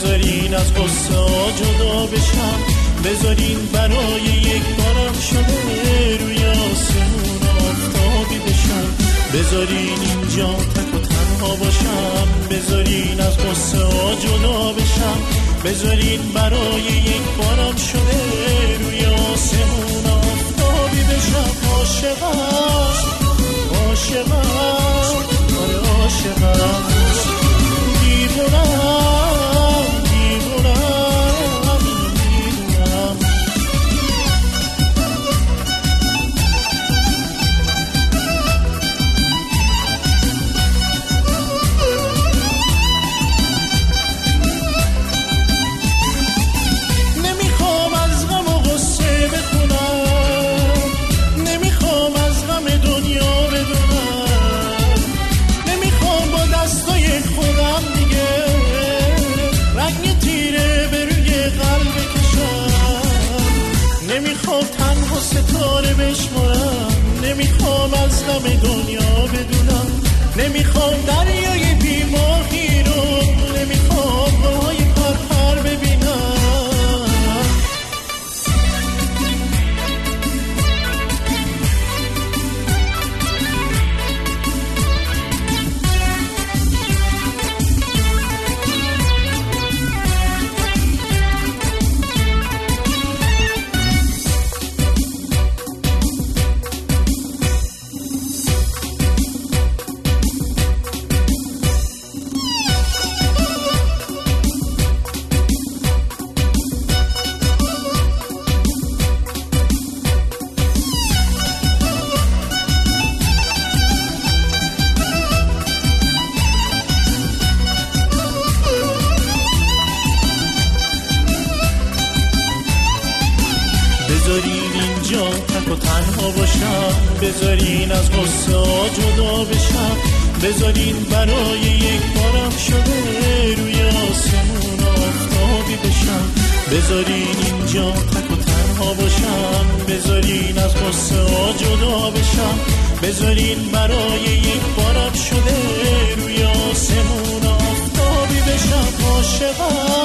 بذارین از غصه ها جدا بشم، بذارین برای یک بارم شده روی آسمون آفتابی بشم، بذارین اینجا تک و تنها باشم، بذارین از غصه ها جدا بشم، بذارین برای یک بارم شده روی آسمون آفتابی بشم. عاشقم عاشقم آره عاشقم، دیوونم دیوونم دیوونم. نمیخوام از غم و غصه بخونم، نمیخوام از غم دنیا بدونم، نمیخوام با دستای خودم دیگه رنگ تیره به روی قلب بکشم، نمیخوام تنها ستاره بشمارم، نمیخوام از غم دنیا بدونم، نمیخوام دریای بیماهی رو، نمیخوام گلهای پرپر ببینم. بذارین اینجا تک و تنها باشم، بذارین از غصه ها جدا بشم، بذارین برای یک بارم شده روی آسمون آفتابی بشم، بذارین اینجا تک و تنها باشم، بذارین از غصه ها جدا بشم، بذارین برای یک بارم شده روی آسمون آفتابی بشم. عاشقم